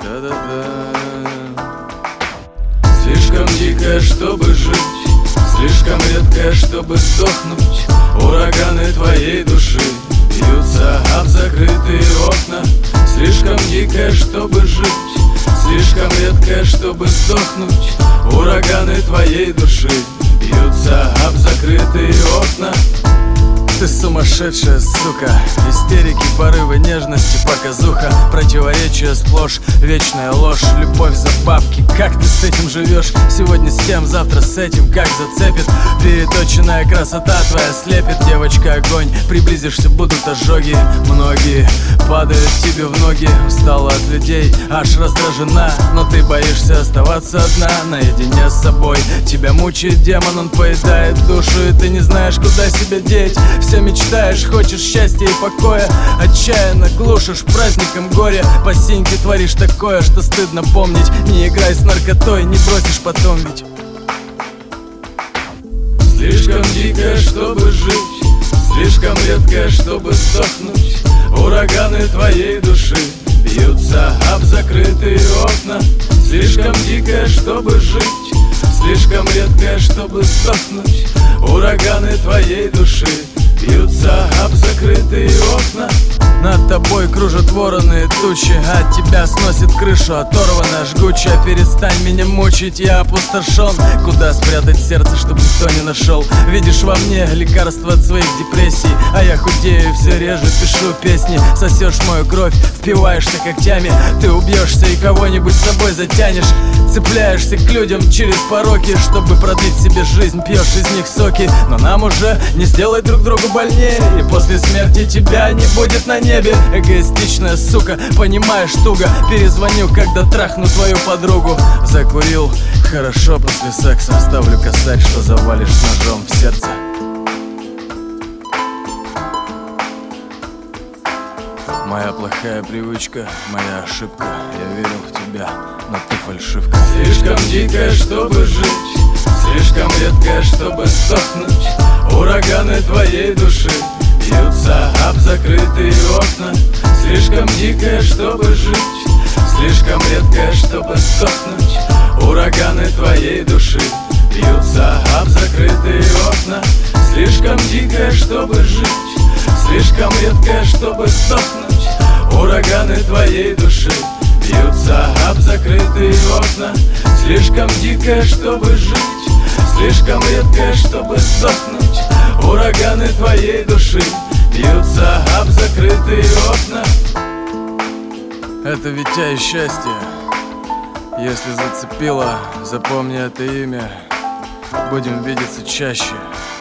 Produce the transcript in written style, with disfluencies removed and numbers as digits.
Слишком дикая, чтобы жить, слишком редкая, чтобы сдохнуть. Ураганы твоей души бьются об закрытые окна. Слишком дикая, чтобы жить, слишком редкая, чтобы сдохнуть. Ураганы твоей души бьются об закрытые окна. Ты сумасшедшая, сука. Истерики, порывы, нежности, показуха. Противоречия сплошь, вечная ложь. Любовь за бабки, как ты с этим живешь? Сегодня с тем, завтра с этим, как зацепит. Переточенная красота твоя слепит. Девочка, огонь, приблизишься, будут ожоги. Многие падают тебе в ноги. Устала от людей, аж раздражена. Но ты боишься оставаться одна, наедине с собой. Тебя мучает демон, он поедает душу. И ты не знаешь, куда себя деть. Все мечтаешь, хочешь счастья и покоя. Отчаянно глушишь праздником горе. По синьке творишь такое, что стыдно помнить. Не играй с наркотой, не бросишь потом ведь. Слишком дикая, чтобы жить, слишком редкая, чтобы сдохнуть. Ураганы твоей души бьются об закрытые окна. Слишком дикая, чтобы жить, слишком редкая, чтобы сдохнуть. Ураганы твоей души бьются об закрытые окна. Над тобой кружат вороны и тучи. От тебя сносит крышу, оторвана жгучая. Перестань меня мучить, я опустошен. Куда спрятать сердце, чтобы никто не нашел? Видишь во мне лекарство от своих депрессий. А я худею, все реже пишу песни. Сосешь мою кровь, впиваешься когтями. Ты убьешься и кого-нибудь с собой затянешь. Цепляешься к людям через пороки, чтобы продлить себе жизнь, пьешь из них соки. Но нам уже не сделать друг другу больнее. И после смерти тебя не будет на небе. Эгоистичная сука, понимаешь туго. Перезвоню, когда трахну твою подругу. Закурил, хорошо после секса. Ставлю косарь, что завалишь ножом в сердце. Моя плохая привычка, моя ошибка. Я верил в тебя, но ты фальшивка. Слишком дикая, чтобы жить, слишком редкая, чтобы сдохнуть. Ураганы твоей души бьются об закрытые окна. Слишком дикая, чтобы жить, слишком редкая, чтобы сдохнуть. Ураганы твоей души бьются об закрытые окна. Слишком дикая, чтобы жить, слишком редкая, чтобы сдохнуть. Ураганы твоей души бьются об закрытые окна. Слишком дикая, чтобы жить, слишком редкая, чтобы сдохнуть. Ураганы твоей души бьются об закрытые окна. Это Витя и счастье. Если зацепило, запомни это имя. Будем видеться чаще.